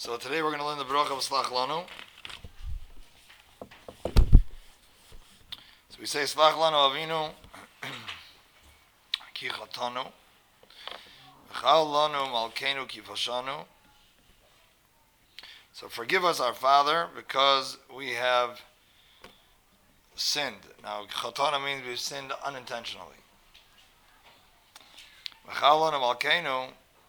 So today we're going to learn the Bracha of Slach Lanu. So we say Slach Lanu Avinu Ki Chatanu V'chal Lanu Malkeinu Ki Fashanu. So forgive us, our Father, because we have sinned. Now Chatana means we've sinned unintentionally. V'chal Lanu Malkeinu,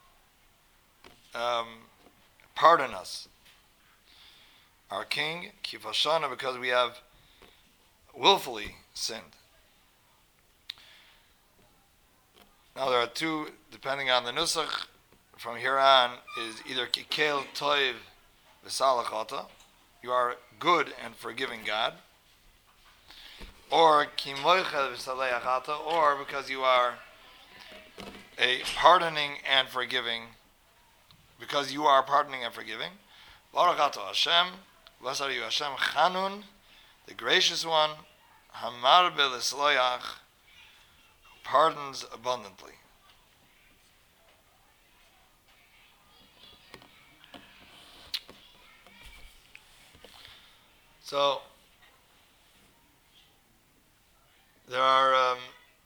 pardon us, our King, Kifashana, because we have willfully sinned. Now there are two, depending on the nusach, from here on, is either Kikel Toiv V'Salachata, you are good and forgiving God, or Kimoichel V'Salechata, or because you are a pardoning and forgiving, because you are pardoning and forgiving. Baruch Atah Hashem, blessed are you Hashem, Chanun, the gracious one, Hamar B'Lisloyach, who pardons abundantly. So, there are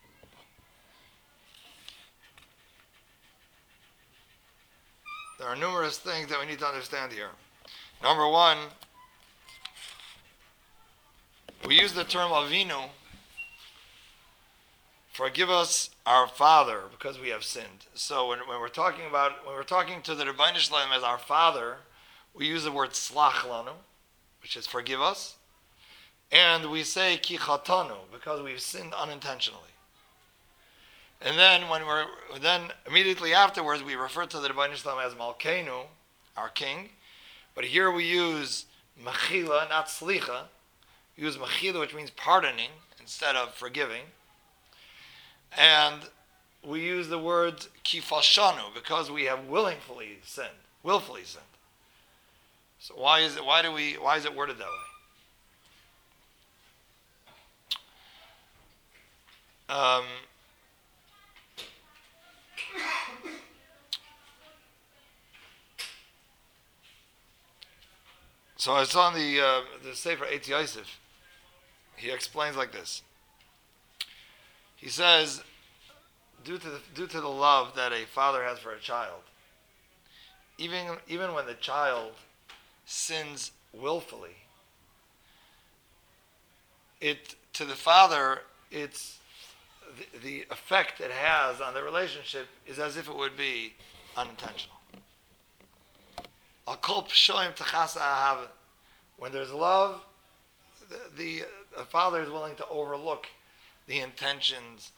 numerous things that we need to understand here. Number one, we use the term Avinu, forgive us, our Father, because we have sinned. So when we're talking to the Rebbeinu Shalom as our Father, we use the word Slach Lanu, which is forgive us, and we say Ki Chatanu, because we've sinned unintentionally. And then immediately afterwards we refer to the Rebbeinu Shalom as Malkeinu, our King. But here we use Mechila, not Slicha. We use Mechila, which means pardoning, instead of forgiving. And we use the word Kifashanu, because we have willfully sinned. So why is it worded that way? So I saw in the Sefer Eitz Yosef, he explains like this. He says, due to the love that a father has for a child, even when the child sins willfully, to the father, it's the effect it has on the relationship is as if it would be unintentional. When there's love, the father is willing to overlook the intentions.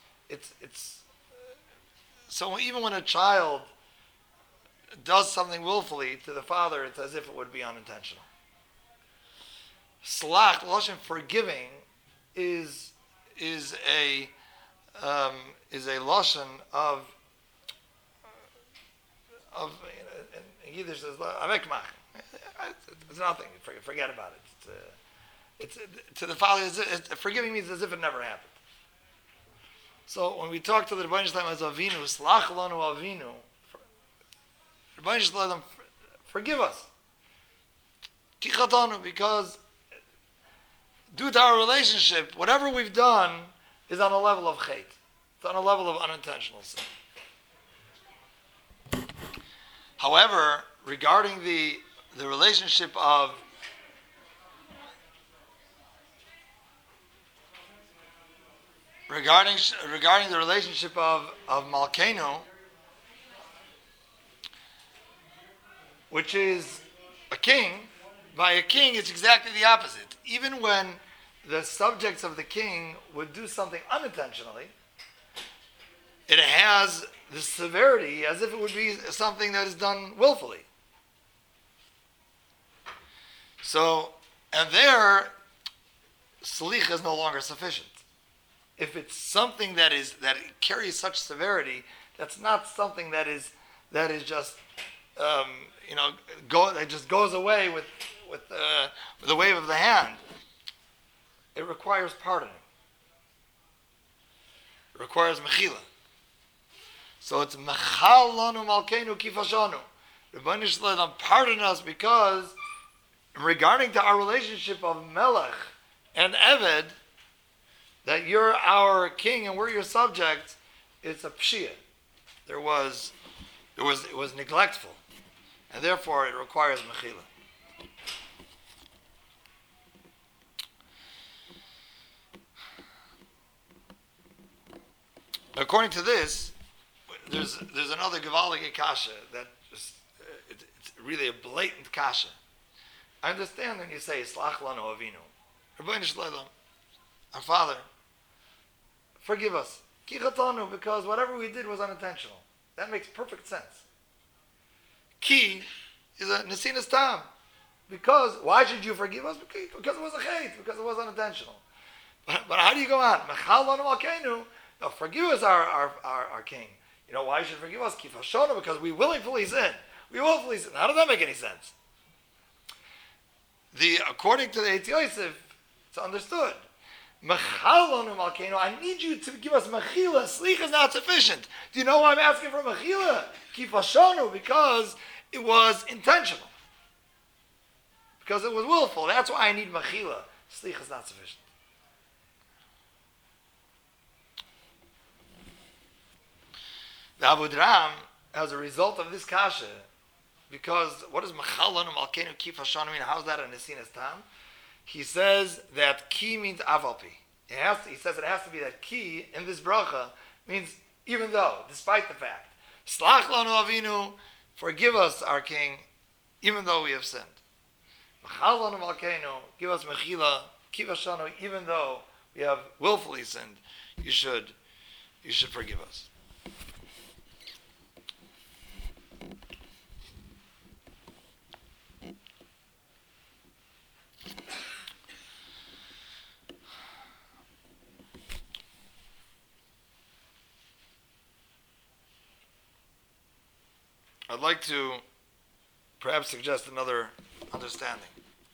So even when a child does something willfully, to the father, it's as if it would be unintentional. Slach, lashon forgiving, is a lashon of Yiddish says avekmach. It's nothing. Forget about it. It's to the father. Forgiving means as if it never happened. So when we talk to the Rebbeinu Shalom as Avinu, Slach Lanu Avinu, Rebbeinu Shalom, forgive us, Ki Chatanu, because due to our relationship, whatever we've done is on a level of chait. It's on a level of unintentional sin. However, regarding the relationship of regarding the relationship of Malkeinu, which is a king, by a king it's exactly the opposite. Even when the subjects of the king would do something unintentionally, it has the severity as if it would be something that is done willfully. So, and there, slicha is no longer sufficient. If it's something that carries such severity, that's not something that is just that just goes away with the wave of the hand. It requires pardoning. It requires mechila. So it's mechal lanu malkeinu kifashanu. Rebbeinu Shalom, pardon us because regarding to our relationship of Melech and Eved, that you're our king and we're your subjects, it's a pshia. It was neglectful, and therefore it requires mechila. According to this, there's another Gevaldige kasha that it's really a blatant kasha. I understand when you say Slach lanu avinu, Rebbeinu Shalom, our Father, forgive us, Kichatanu, because whatever we did was unintentional. That makes perfect sense. Ki is a nesinas tam, because why should you forgive us? Because it was a chait, because it was unintentional. But how do you go on? Mechal lanu malkeinu. No, forgive us, our king. You know why you should forgive us? Kifashonu, because we willfully sin. We willfully sin. How does that make any sense? According to the Eitz Yosef, it's understood. Mechalonu malkeinu. I need you to give us mechila. Slicha is not sufficient. Do you know why I'm asking for mechila? Kifashonu, because it was intentional. Because it was willful. That's why I need mechila. Slicha is not sufficient. The Abu Dram, as a result of this kasha, because what does Mechalonu Malkeinu Ki Fashanu mean? How's that a Nesinas Tam? He says that Ki means Avalpi. He says it has to be that Ki in this bracha means even though, despite the fact. Slach lanu avinu, forgive us, our king, even though we have sinned. Mechalonu Malkeinu, give us Mechila, Ki Fashanu, even though we have willfully sinned, you should forgive us. I'd like to perhaps suggest another understanding.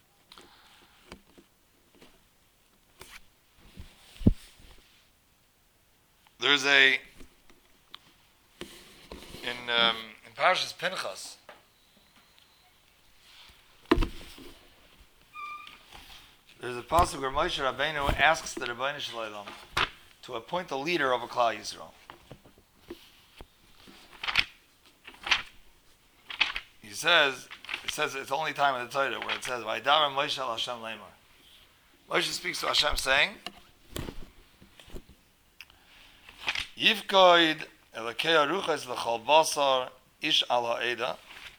There's in Parshas Pinchas, there's a pasuk where Moshe Rabbeinu asks the Rebbeinu Shalom to appoint a leader of a Klal Yisrael. It says it's the only time in the Torah where it says Vaydaber Moshe al Hashem Leimar. Moshe speaks to Hashem saying, Yivkoid Elokei Aruchas L'chol Basar Ish Al Ha'eda.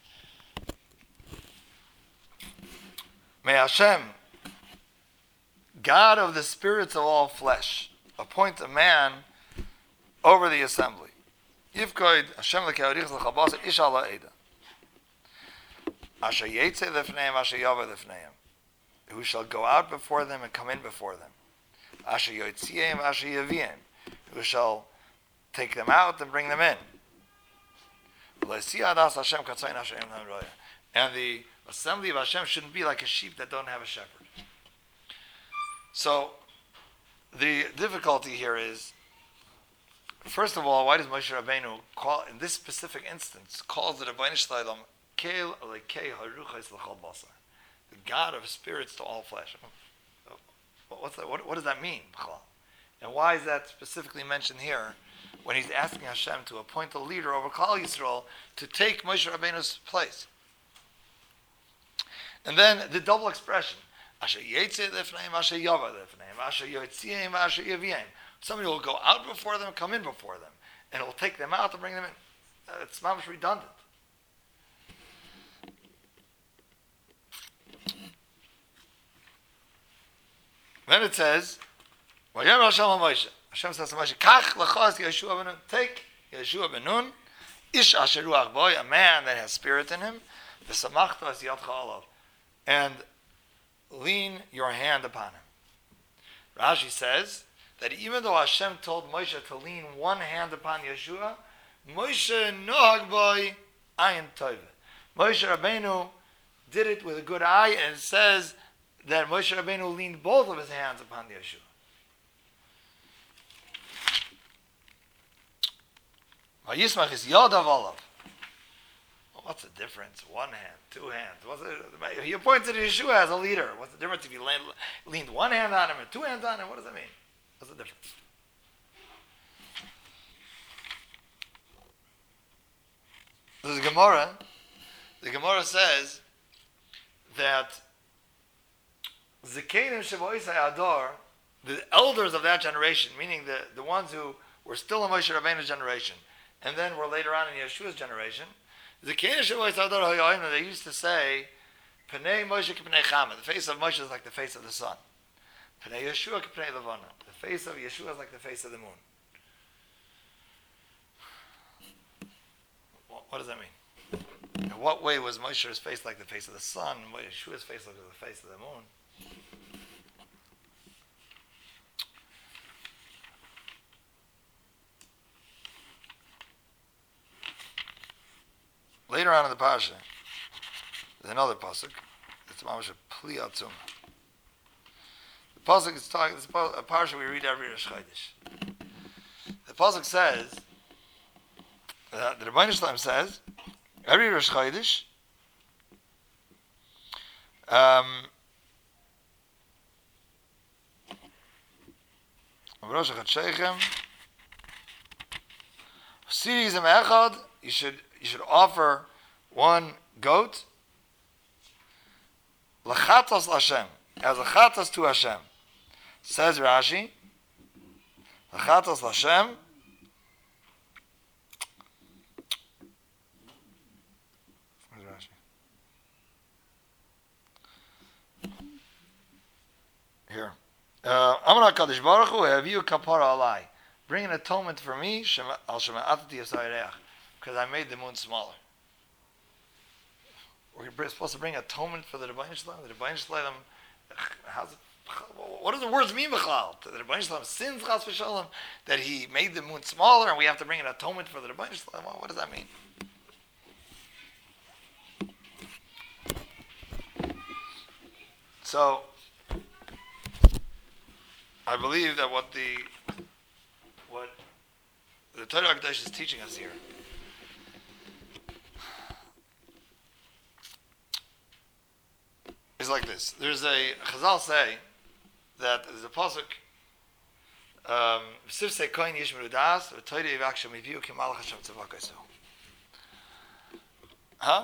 May Hashem, God of the spirits of all flesh, appoint a man over the assembly. Yivkoid Hashem Elokei Aruchas L'chol Basar Ish Al Ha'eda. Asher Yetze Lifneim, Asher Yava Lifneim, who shall go out before them and come in before them. Asher Yotzieim, Asher Yaviem, who shall take them out and bring them in. And the assembly of Hashem shouldn't be like a sheep that don't have a shepherd. So, the difficulty here is, first of all, why does Moshe Rabbeinu call, in this specific instance, calls the Rebbeinu Shalom Kel Elokei Haruchos L'chol Basar, the God of spirits to all flesh? What does that mean? And why is that specifically mentioned here when he's asking Hashem to appoint a leader over Klal Yisrael to take Moshe Rabbeinu's place? And then the double expression, Asher Yetze Lifneim, Asher Yava Lifneim, Asher Yotzieim, Asher Yaviem. Somebody will go out before them, come in before them, and it will take them out to bring them in. It's mamish redundant. Then it says, Hashem says to Moshe, Kach lachos Yeshua ben Nun, take Yeshua ben Nun, ish asher ruach boy, a man that has spirit in him, v'samachta as yadcha olav, and lean your hand upon him. Rashi says that even though Hashem told Moshe to lean one hand upon Yeshua, Moshe nohag boy ayin tov. Moshe Rabbeinu did it with a good eye, and it says that Moshe Rabbeinu leaned both of his hands upon Yeshua. Vayismach is Yadav Olav. What's the difference? One hand, two hands. He appointed Yeshua as a leader. What's the difference if you leaned one hand on him and two hands on him? What does that mean? What's the difference? There's a Gemara. The Gemara says that Zekanim Shavoisai Ador, the elders of that generation, meaning the ones who were still in Moshe Rabbeinu's generation, and then were later on in Yeshua's generation, Zekanim Shavoisai Ador, they used to say, Pnei Moshe k'pnei Chama, the face of Moshe is like the face of the sun. Pnei Yeshua k'pnei Levana, the face of Yeshua is like the face of the moon. What does that mean? In what way was Moshe's face like the face of the sun? What Yeshua's face like the face of the moon? Later on in the parsha, there's another pasuk. It's mamash a pli atzum. The pasuk is talking. It's a parsha we read every Rosh Chodesh. The pasuk says the Rebbeinu Shalom says every Rosh Chodesh. Rosh Chodesh you should offer one goat lachatos Hashem, as a chatos to Hashem. Says Rashi, lachatos Hashem. Where's Rashi? Here. Amar HaKadosh Baruch Hu, Haviu kapara alai. Bring an atonement for me, al shema'atati yisayreach, because I made the moon smaller. We're supposed to bring atonement for the Rebbeinu Shalom. The Rebbeinu Shalom, what do the words mean, B'chlal? The Rebbeinu Shalom sins, Chas v'Shalom, that he made the moon smaller, and we have to bring an atonement for the Rebbeinu Shalom. What does that mean? So, I believe that what the Torah HaKadosh is teaching us here is like this. There's a Chazal say that there's a pasuk. Sifsei koin yishmeru das v'toyde yivakshem yiviu kimalach Hashem tzavakosu. Huh?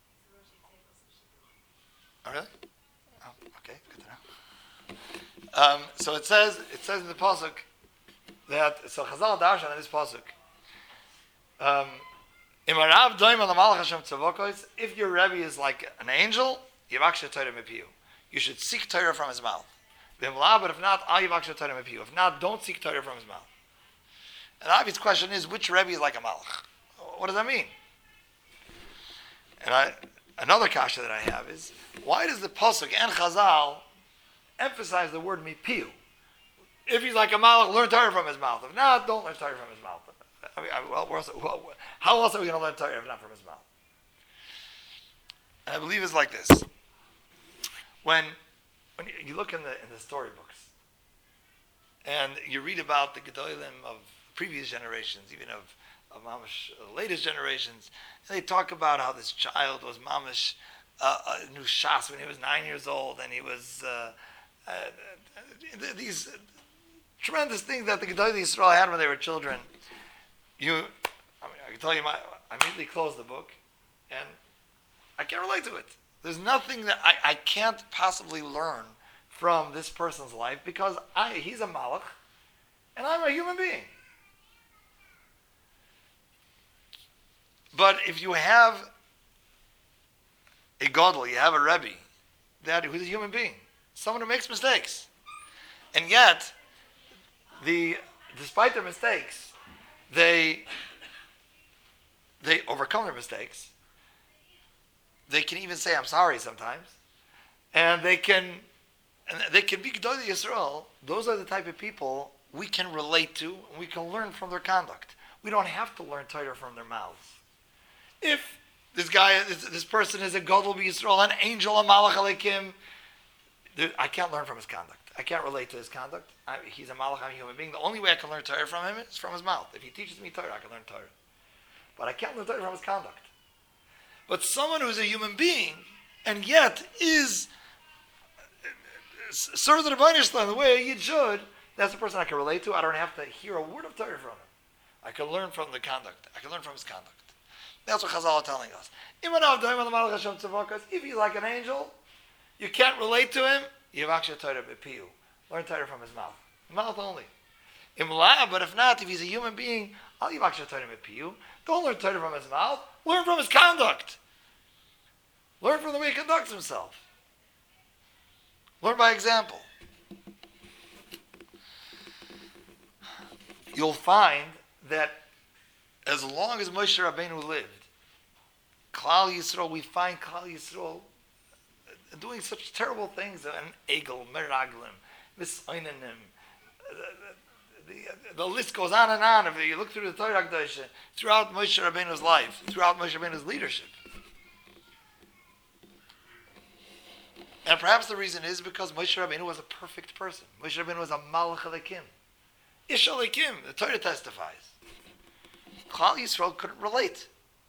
Oh, really? Oh, okay, good to know. So it says in the pasuk that so Chazal darshan in this pasuk. Imarav doim al malach Hashem tzavakosu. If your Rebbe is like an angel, you should seek Torah from his mouth. But if not, if not, don't seek Torah from his mouth. And the obvious question is, which Rebbe is like a malach? What does that mean? And another kasha that I have is, why does the pasuk and Chazal emphasize the word mipiu? If he's like a malach, learn Torah from his mouth. If not, don't learn Torah from his mouth. How else are we going to learn Torah if not from his mouth? And I believe it's like this. When you look in the storybooks, and you read about the Gedolim of previous generations, even of Mamish, the latest generations, and they talk about how this child was Mamish, knew Shas when he was 9 years old, and he was these tremendous things that the Gedolim Yisrael had when they were children. I can tell you, I immediately closed the book, and I can't relate to it. There's nothing that I can't possibly learn from this person's life because he's a malach and I'm a human being. But if you have a gadol, you have a rebbe, who's a human being, someone who makes mistakes, and yet, despite their mistakes, they overcome their mistakes. They can even say, I'm sorry sometimes. And they can be Gedolei Yisrael. Those are the type of people we can relate to and we can learn from their conduct. We don't have to learn Torah from their mouths. If this person is a Gadol Yisrael, an angel, a Malach Alekim, I can't learn from his conduct. I can't relate to his conduct. He's a Malach, I'm a human being. The only way I can learn Torah from him is from his mouth. If he teaches me Torah, I can learn Torah. But I can't learn Torah from his conduct. But someone who's a human being and yet serves the Rebbeinu Shalom the way he should, that's the person I can relate to. I don't have to hear a word of Torah from him. I can learn from the conduct. I can learn from his conduct. That's what Chazal are telling us. If he's like an angel, you can't relate to him, you have actually Torah b'piyu. Learn Torah from his mouth. Mouth only. But if not, if he's a human being, I'll give actually Torah b'piyu. Don't learn Torah from his mouth. Learn from his conduct. Learn from the way he conducts himself. Learn by example. You'll find that as long as Moshe Rabbeinu lived, Klal Yisrael, we find Klal Yisrael doing such terrible things, an Egel, Meraglim, Misoinanim. The list goes on and on. If you look through the Torah Kedoshah, throughout Moshe Rabbeinu's life, throughout Moshe Rabbeinu's leadership. And perhaps the reason is because Moshe Rabbeinu was a perfect person. Moshe Rabbeinu was a Malach Alekim. Ish Alekim, the Torah testifies. Klal Yisrael couldn't relate.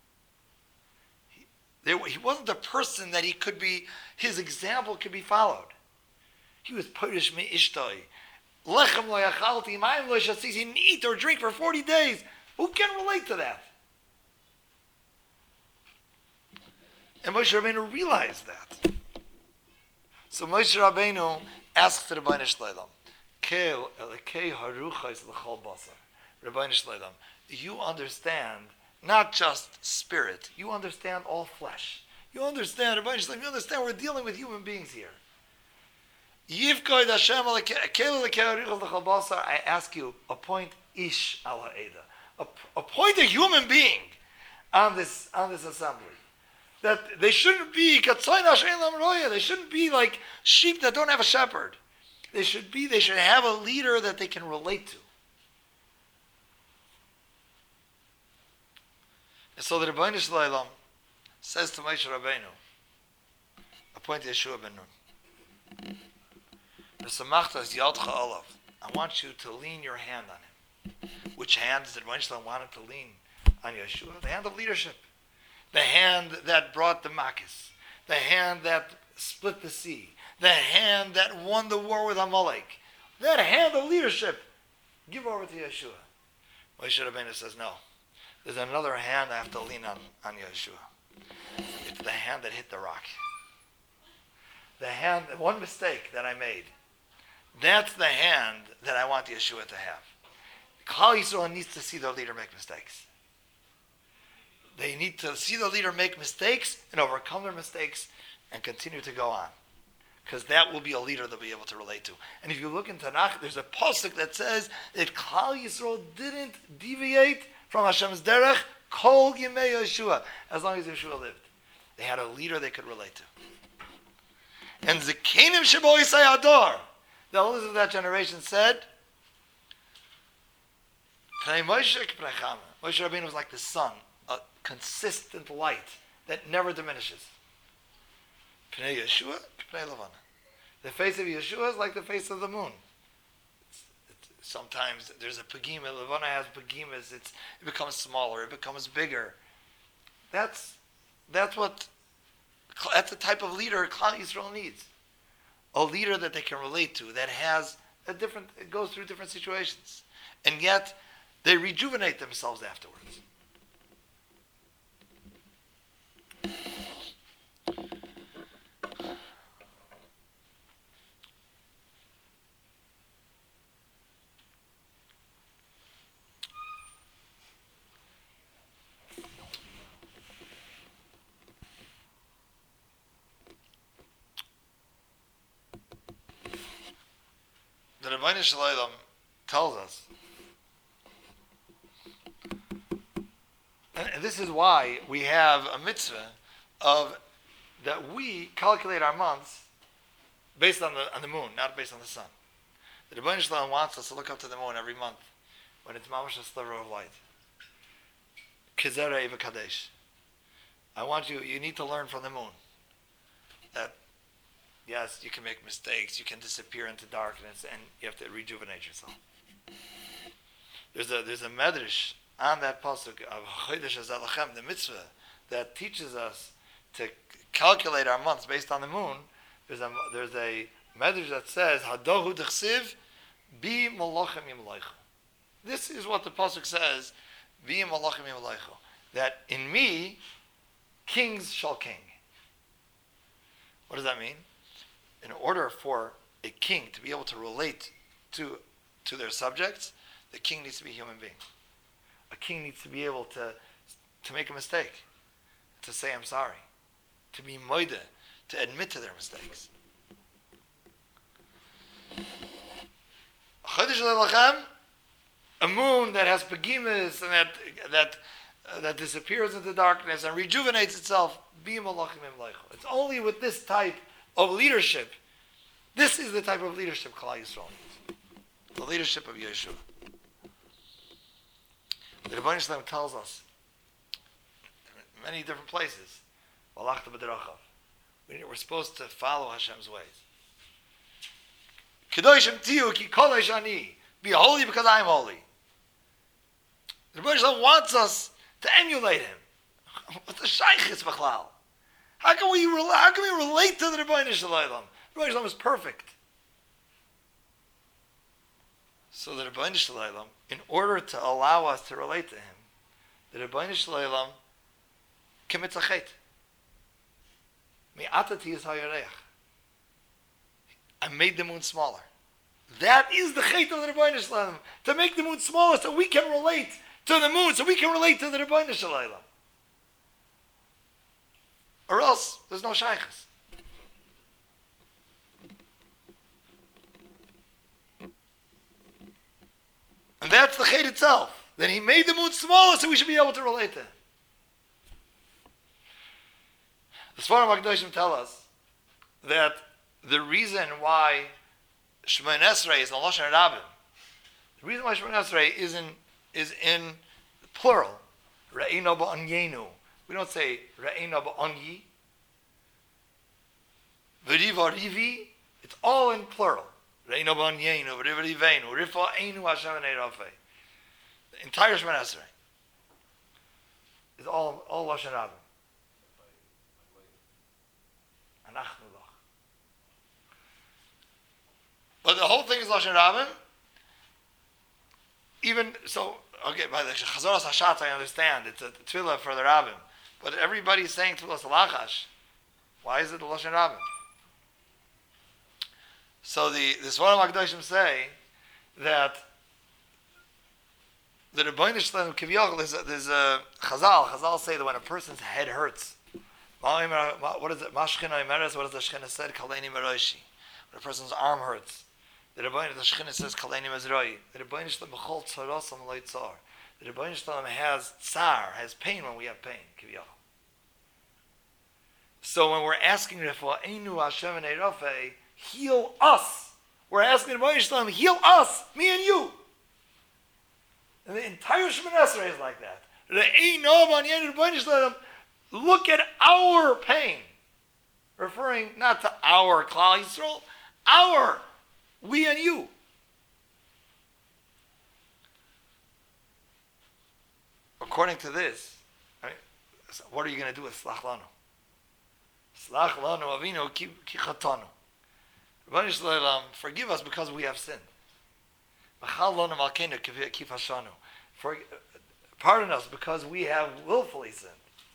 He wasn't a person that he could be, his example could be followed. He was Porish me Ishtoi. Lechem lo yachalti, mayim lo yashatzi. He didn't eat or drink for 40 days. Who can relate to that? And Moshe Rabbeinu realized that. So Moshe Rabbeinu asked the Rebbeinu Shleilam, Kel elekei haruchos l'chol basar. Rebbeinu Shleilam, you understand not just spirit, you understand all flesh. You understand, Rebbeinu Shleilam, you understand we're dealing with human beings here. Yivkoid Hashem kel elekei haruchos l'chol basar. I ask you, appoint ish al ha'eda. Appoint a human being on this assembly. That they shouldn't be they shouldn't be like sheep that don't have a shepherd. They should have a leader that they can relate to. And so the Rebbeinu Shleilam says to Moshe Rabbeinu, appoint Yeshua ben Nun. I want you to lean your hand on him. Which hand did Rebbeinu Shleilam want him to lean on Yeshua? The hand of leadership. The hand that brought the Makkis. The hand that split the sea. The hand that won the war with Amalek. That hand of leadership. Give over to Yeshua. Moshe Rabbeinu says, no. There's another hand I have to lean on Yeshua. It's the hand that hit the rock. The hand, one mistake that I made. That's the hand that I want Yeshua to have. Klal Yisrael needs to see their leader make mistakes. They need to see the leader make mistakes and overcome their mistakes and continue to go on. Because that will be a leader they'll be able to relate to. And if you look in Tanakh, there's a pasuk that says that Klal Yisrael didn't deviate from Hashem's derech kol yimei Yeshua, as long as Yeshua lived. They had a leader they could relate to. And Zekanim Shebo Yisai Ador, the elders of that generation said, Moshe Rabbeinu was like the sun, a consistent light that never diminishes. Pnei Yeshua, Pnei Levana. The face of Yeshua is like the face of the moon. Sometimes there's a pagima. Levana has pagimas. It becomes smaller. It becomes bigger. That's the type of leader Klal Yisrael needs. A leader that they can relate to, that has it goes through different situations, and yet they rejuvenate themselves afterwards. The Rebbeinu Shleilam tells us, and this is why we have a mitzvah of that we calculate our months based on the moon, not based on the sun. The Rebbeinu Shleilam wants us to look up to the moon every month when it's mamash a sliver of light. Kizera Eva Kadesh. I want you need to learn from the moon that yes, you can make mistakes, you can disappear into darkness, and you have to rejuvenate yourself. There's a medrash on that pasuk of Chodesh Hazeh Lachem, the mitzvah, that teaches us to calculate our months based on the moon, there's a medrash that says Hadohu d'chsiv bi malachim yimleichu. This is what the pasuk says, bi malachim yimleichu, that in me kings shall king. What does that mean? In order for a king to be able to relate to their subjects, the king needs to be a human being. A king needs to be able to make a mistake, to say I'm sorry, to be moide, to admit to their mistakes. A moon that has pagimas and that disappears into darkness and rejuvenates itself. It's only with this type of leadership. This is the type of leadership Klal Yisrael needs. The leadership of Yeshua. The Rebbeinu Shalom tells us in many different places, we're supposed to follow Hashem's ways. Kedoshim tiyu ki kodesh ani. Be holy because I am holy. The Rebbeinu Shalom wants us to emulate him. What's the shaychus b'chlal? How can we relate to the Rebbeinu Shalom? The Rebbeinu Shalom is perfect. So the Rebbeinu Shalom, in order to allow us to relate to him, the Rebbeinu Shalom commits a chet. Mi'atati is hayareach. I made the moon smaller. That is the chet of the Rebbeinu Shalom, to make the moon smaller so we can relate to the moon, so we can relate to the Rebbeinu Shalom. Or else, there's no shaychus. And that's the chet itself. That he made the moon smaller so we should be able to relate to him. The Sfarim HaKadoshim tell us that the reason why Shemoneh Esrei is in Lashon Rabim, the reason why Shemoneh Esrei is in plural, Re'einu ba'anyenu. We don't say Re'einu ba'anyi. V'riva rivi. It's all in plural. Re'einu ba'anyenu. V'riva riveinu. Rifa einu Hashem v'nei. The entire Shemoneh Esrei is all Lashon Rabim. But the whole thing is Lashon Rabim. Even so, okay, by the Chazoras Hashatz, I understand it's a tefillah for the Rabim, but everybody's saying tefillah Salachash. Why is it the Lashon Rabim? So the Sfarim HaKadoshim say that the Rebbeinu Shalom Kiviyach, there's a Chazal say that when a person's head hurts, what is it? Mashchina Imeres, what does the Shechina said? Kaleni Meroishi. When a person's arm hurts, the Shechina says Kaleni Mezroi. The Rebbeinu Shalom B'chol Tzarosam Lo Tzar. The Rebbeinu Shalom has tsar, has pain when we have pain. Kiviyach. So when we're asking Refu'einu Hashem v'nei Rofei, heal us. We're asking the Rebbeinu Shalom, heal us, me and you. And the entire Shemoneh Esrei is like that. Look at our pain. Referring not to our Klal Yisrael, our, we and you. According to this, so what are you going to do with Slach Lanu? Slach Lanu Avinu ki chatanu. Rebbeinu Shalom, forgive us because we have sinned. Pardon us because we have willfully sinned.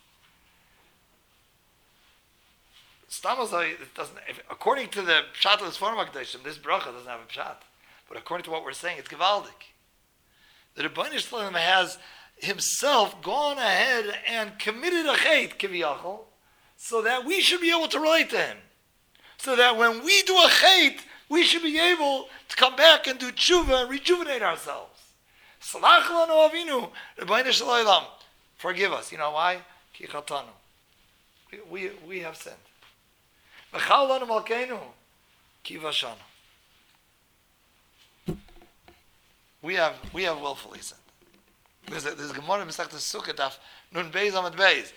It doesn't. According to the pshat of the Sfarim HaKadoshim, this bracha doesn't have a pshat. But according to what we're saying, it's gevaldik. The Rebbeinu Shalom has himself gone ahead and committed a chet kiviyachol, so that we should be able to relate to him. So that when we do a chet, we should be able to come back and do tshuva and rejuvenate ourselves. Salach lanu avinu, Rebbeinu Shalom, forgive us. You know why? Ki chatanu. We have sinned. V'chal lanu malkeinu, ki vashanu. We have willfully sinned. There's a Gemara in Masechtas Sukkah daf Nun Beis Amud Beis.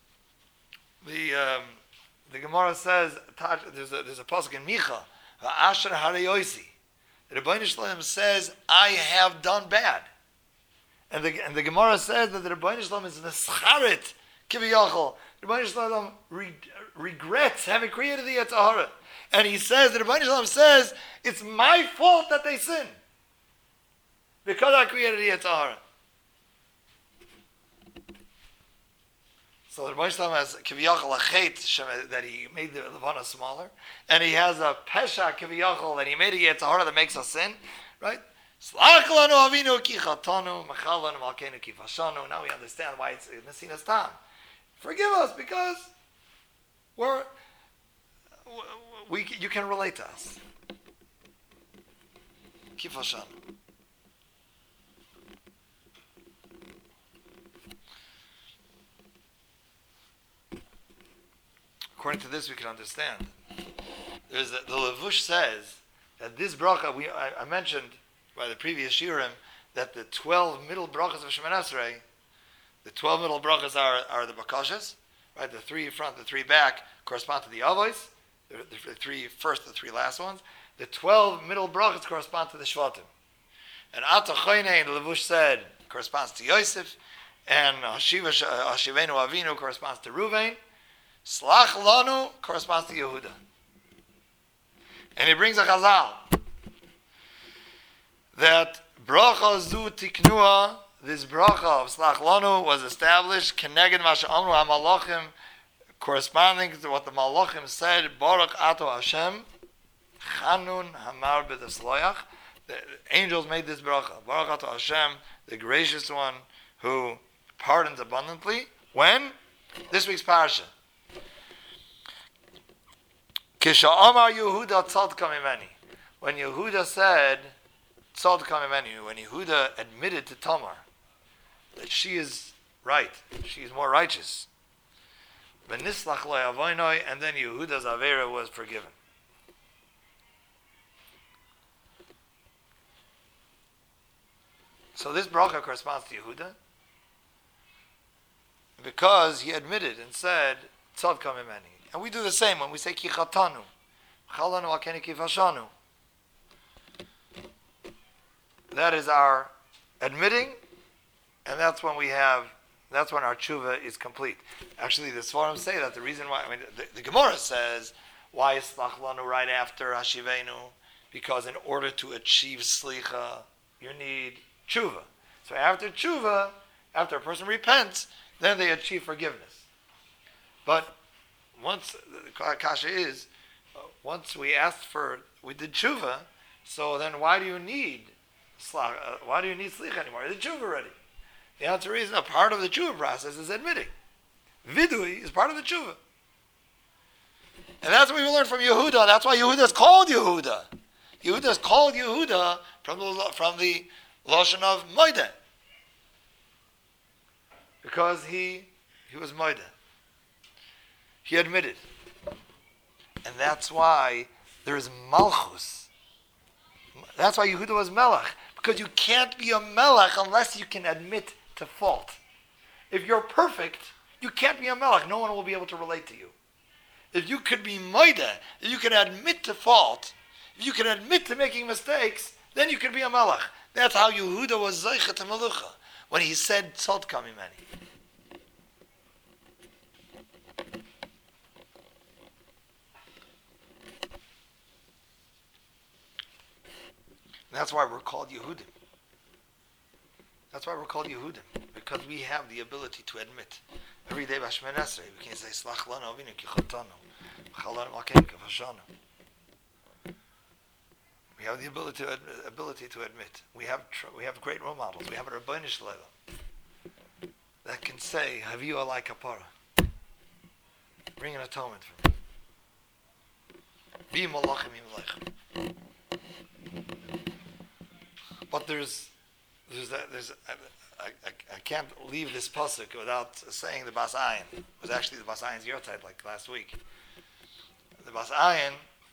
The Gemara says there's a pasuk in Micha. Asher Harayosi. The Rebbeinu Shalom says, I have done bad. And the Gemara says that the Rebbeinu Shalom is nescharet kiviyachol the Rebbeinu Shalom regrets having created the Yetzer Hara. And he says, the Rebbeinu Shalom says, it's my fault that they sin. Because I created the Yetzer Hara. So the Rebbeinu Shalom has Kiviyachal a chet that he made the Levana smaller. And he has a Pesha Kiviyachal that he made a Yetzer Hara that makes us sin. Right? Slach lanu avinu ki chatanu, machal lanu malkeinu ki fashanu. Now we understand why it's Messinas Tam. Forgive us because you can relate to us. Ki fashanu. According to this, we can understand. The Levush says that this bracha, I mentioned by the previous shiurim, that the 12 middle brachas of Shemoneh Esrei, the 12 middle brachas are the bakashas, right? The 3 front, the 3 back correspond to the avos, the 3 first, the 3 last ones. The 12 middle brachas correspond to the shvatim. And Ata Choyne, the Levush said, corresponds to Yosef, and Hashivenu Avinu corresponds to Ruvain. Slach Lanu corresponds to Yehuda. And he brings a chazal that bracha zu tiknua, this bracha of Slach Lanu was established keneged ma she'amru hamalachim, corresponding to what the malachim said, Baruch ato Hashem, Chanun hamar b'desloyach. The angels made this bracha. Baruch ato Hashem, the gracious one who pardons abundantly. When? This week's parsha. Kisha Amar Yehuda Tzadka Mimeni. When Yehuda said Tzadka Mimeni, when Yehuda admitted to Tamar that she is right, she is more righteous, Benislach lo Avoinoi, and then Yehuda's Avera was forgiven. So this bracha corresponds to Yehuda because he admitted and said Tzadka Mimeni. And we do the same when we say ki chatanu. Chalanu akeni ki fashanu. That is our admitting, and that's when our tshuva is complete. Actually, the Sforim say that the reason why, the Gemara says, why is slach lanu right after hashivenu? Because in order to achieve slicha, you need tshuva. So after tshuva, after a person repents, then they achieve forgiveness. But once the kasha is, once we did tshuva, so then why do you need slicha anymore? You did tshuva already. The answer is, a part of the tshuva process is admitting. Vidui is part of the tshuva. And that's what we learned from Yehuda. That's why Yehuda is called Yehuda. Yehuda is called Yehuda from the Lashon of Moedeh. Because he was Moedeh. He admitted. And that's why there is Malchus. That's why Yehuda was Melech. Because you can't be a Melech unless you can admit to fault. If you're perfect, you can't be a Melech. No one will be able to relate to you. If you could be Moedeh, if you can admit to fault, if you can admit to making mistakes, then you can be a Melech. That's how Yehuda was Zeicha to Melucha. When he said, Tzadka Mimeni. That's why we're called Yehudim. That's why we're called Yehudim. Because we have the ability to admit. Every day, B'Shemon Esrei, we can say, Slach lanu avinu ki chatanu, Chal lanu malkeinu ki fashanu. We have the ability to admit. We have great role models. We have a Rebbeinu Shalom that can say, Haviyu alai kapara. Bring an atonement for me. Be malachim im But I can't leave this pasuk without saying the Bas Ayin. It was actually the Bas Ayin's yahrzeit like last week. The Bas Ayin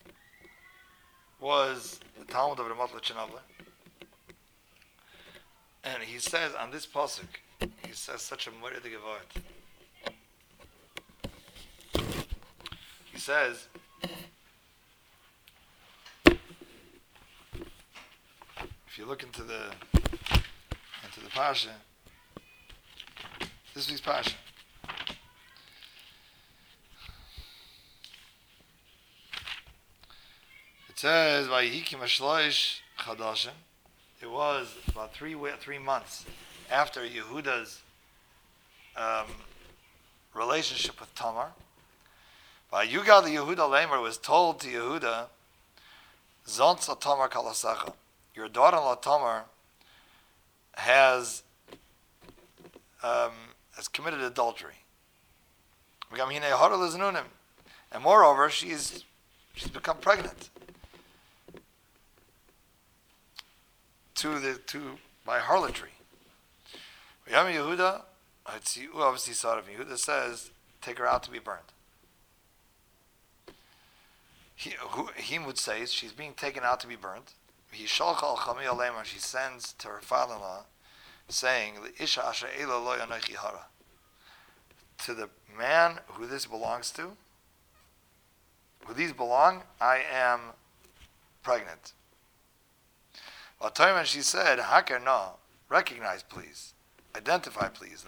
was the Talmud of the Matla Chenavle. And he says on this pasuk, he says such a moedige word. He says, if you look into the Pasha, this week's Pasha, It says, "Vayihikim Ashloish Chadashim." It was about 3 months after Yehuda's relationship with Tamar. Vayugad the Yehuda Lamer was told to Yehuda, "Zonsa Tamar Kalasacha." Your daughter-in-law Tamar has committed adultery. And moreover, she's become pregnant by harlotry. Yehuda, obviously saw it. Yehuda says, take her out to be burned. He would say she's being taken out to be burned. She sends to her father-in-law, saying, to the man who this belongs to, who these belong, I am pregnant. And she said, Haker no, recognize please, identify please.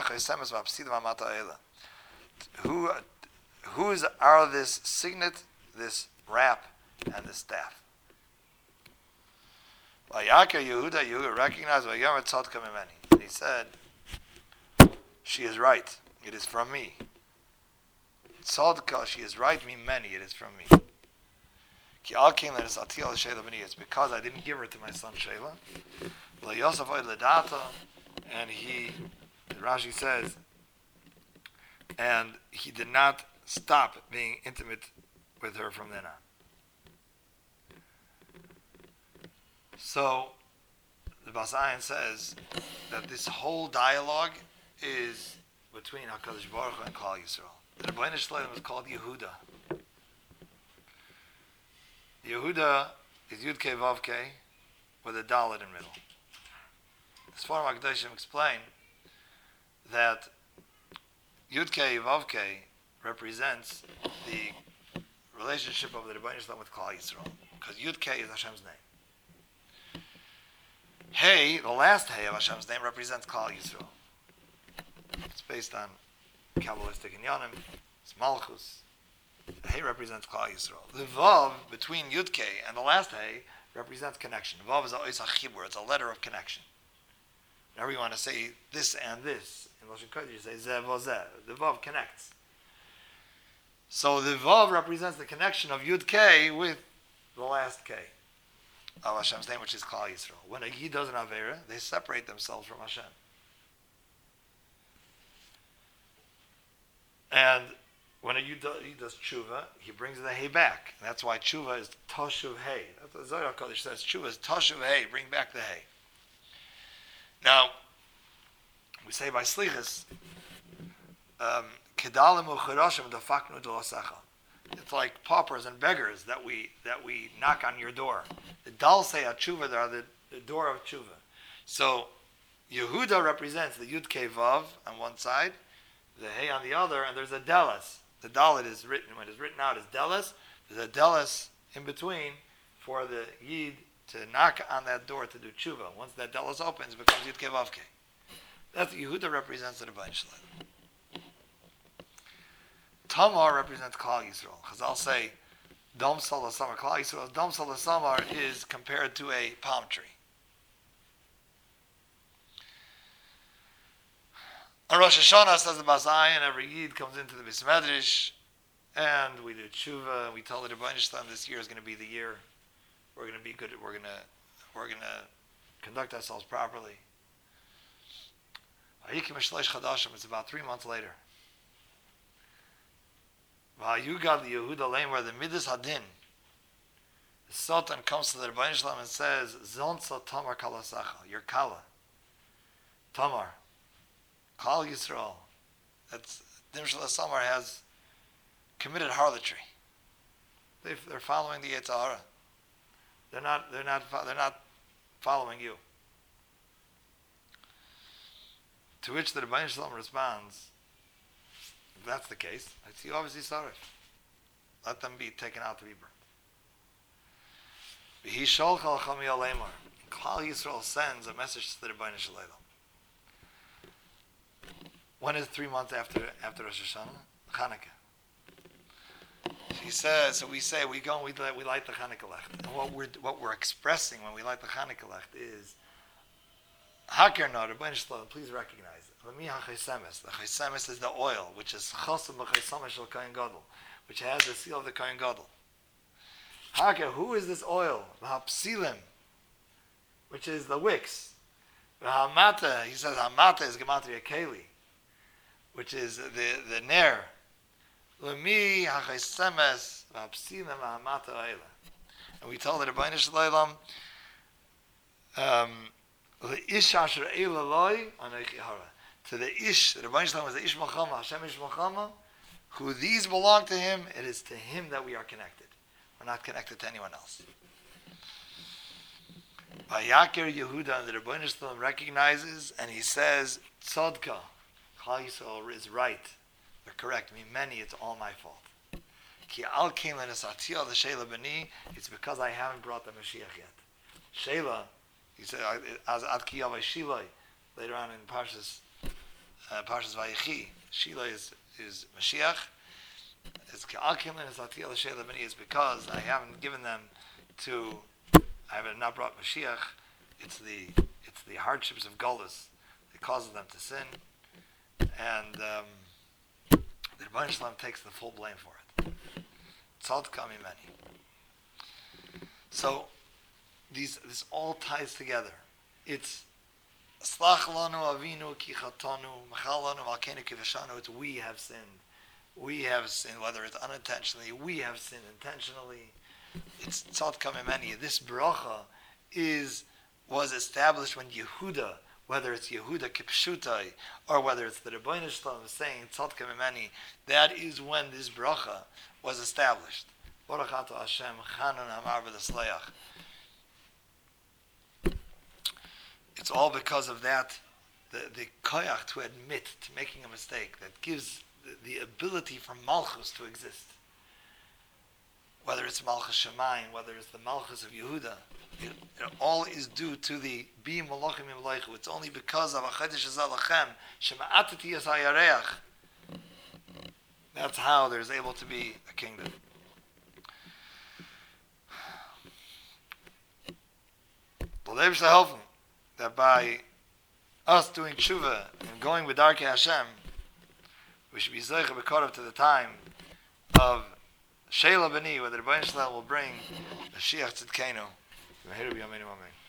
Whose are this signet, this wrap, and this staff? Yehuda recognized, and he said, she is right, it is from me. Tzadka, she is right, me many, it is from me. It's because I didn't give her to my son Shela. And Rashi says, and he did not stop being intimate with her from then on. So, the Basayan says that this whole dialogue is between HaKadosh Baruch Hu and Klal Yisrael. The Rebbeinu Shalom was called Yehuda. Yehuda is Yud Kei Vav Kei with a Dalet in the middle. The Sfarim HaKadoshim explain that Yud Kei Vav Kei represents the relationship of the Rebbeinu Shalom with Klal Yisrael, because Yud Kei is Hashem's name. Hey, the last Hey of Hashem's name, represents Klal Yisrael. It's based on Kabbalistic inyanim. It's Malchus. The Hey represents Klal Yisrael. The Vav between Yud Kei and the last Hey represents connection. Vav is a chibur. It's a letter of connection. Whenever you want to say this and this, in Lashon Kodesh you say Zeh Vozeh. The Vav connects. So the Vav represents the connection of Yud Kei with the last Kei of Hashem's name, which is Klal Yisrael. When a Yid does an Avera, they separate themselves from Hashem. And when a Yid does Tshuva, he brings the Hey back. And that's why Tshuva is Toshuv Hey. That's what Zohar HaKadosh says. Tshuva is Toshuv Hey, bring back the Hey. Now, we say by Slichas, Kedalim u'chirashim defaknu d'losecha. It's like paupers and beggars that we knock on your door. The Dalsei HaTshuva are the door of Tshuva. So Yehuda represents the Yud Kei Vav on one side, the Hey on the other, and there's a Delas. The Dalet is written, when it's written out as Delas, there's a Delas in between for the Yid to knock on that door to do Tshuva. Once that Delas opens, it becomes Yud Kei Vav Kei. That's what Yehuda represents the Rebbeinu Shalom. Tamar represents Klal Yisrael. Chazal say, Dom Sol Samar. Klal Yisrael's Dom Sol Samar is compared to a palm tree. On Rosh Hashanah, says the Basayan, every Yid comes into the Beis Medrash, and we do Tshuva, and we tell the Rebbeinu Shalom this year is going to be the year. We're going to be good. We're going to conduct ourselves properly. It's about 3 months later. Vayugad Yehuda Lamer, the Midas Hadin. The Sultan comes to the Rebbeinu Shalom and says, Zonsa Tamar Kalasacha, your Kala. Tamar. Klal Yisrael. That's Dimshal Samar has committed harlotry. They're following the Yetzer Hara. They're not following you. To which the Rebbeinu Shalom responds, if that's the case, it's obviously sorry. Let them be taken out to be burned. Klal Yisrael sends a message to the Rebbeinu Shalom. When is 3 months after Rosh Hashanah? Chanukah. He says, so we say, we go and we light the Chanukah Lech. And what we're expressing when we light the Chanukah Lech is, Hakir no, Rebbeinu Shalom, please recognize it. Lemi HaChaisemes. The Chaisemes is the oil, which is Chosam B'Chaisemes Shel Kohen Gadol, which has the seal of the Kohen Gadol. Hakir, who is this oil? V'Hapsilim, which is the wicks. V'Hamata, he says, Hamata is Gematria Keli, which is the Ner. Lemi HaChaisemes V'Hapsilim V'Hamata Eila. And we told the Rebbeinu Shalom, to the Ish, the Rebbeinu Shalom was the Ish Malchama, Hashem Ish Malchama, who these belong to him, it is to him that we are connected. We're not connected to anyone else. Vayakir Yehuda, the Rebbeinu Shalom recognizes, and he says, Tzodka, Klal Yisrael is right. They're correct. Me, many, it's all my fault. Ki al kein lenesatiyah l'sheila b'ni, it's because I haven't brought the Mashiach yet. Sheila, he said, as ad ki yavai Shilai, later on in Parshas Vayechi, Shilai is Mashiach. It's because I haven't given them to, I have not brought Mashiach. It's the hardships of Golus that causes them to sin, and the Rebbeinu Shalom takes the full blame for it. Tzadka mimeni. So this all ties together. It's Slach lanu avinu ki chatanu, machal lanu malkeinu kivashanu. It's we have sinned. We have sinned, whether it's unintentionally. We have sinned intentionally. It's tzadka mimeni. This bracha was established when Yehuda, whether it's Yehuda kipshutai or whether it's the Rebbeinu Shalom saying tzadka mimeni, that is when this bracha was established. Baruch atah Hashem chanun hamar v'lesleach. It's all because of that, the koyach to admit to making a mistake, that gives the ability for Malchus to exist. Whether it's Malchus Shemayim, whether it's the Malchus of Yehuda, it all is due to the Bi Malachim Imleichu. It's only because of Achadesh Azalachem, Shema'atati Yasayareach. That's how there's able to be a kingdom. B'lev Shlehelfen, that by us doing tshuva and going with Darkei Hashem, we should be zeicha b'korav to the time of Sheila B'ni, where the Rebbeinu Shalom will bring Mashiach Tzidkenu. Amen.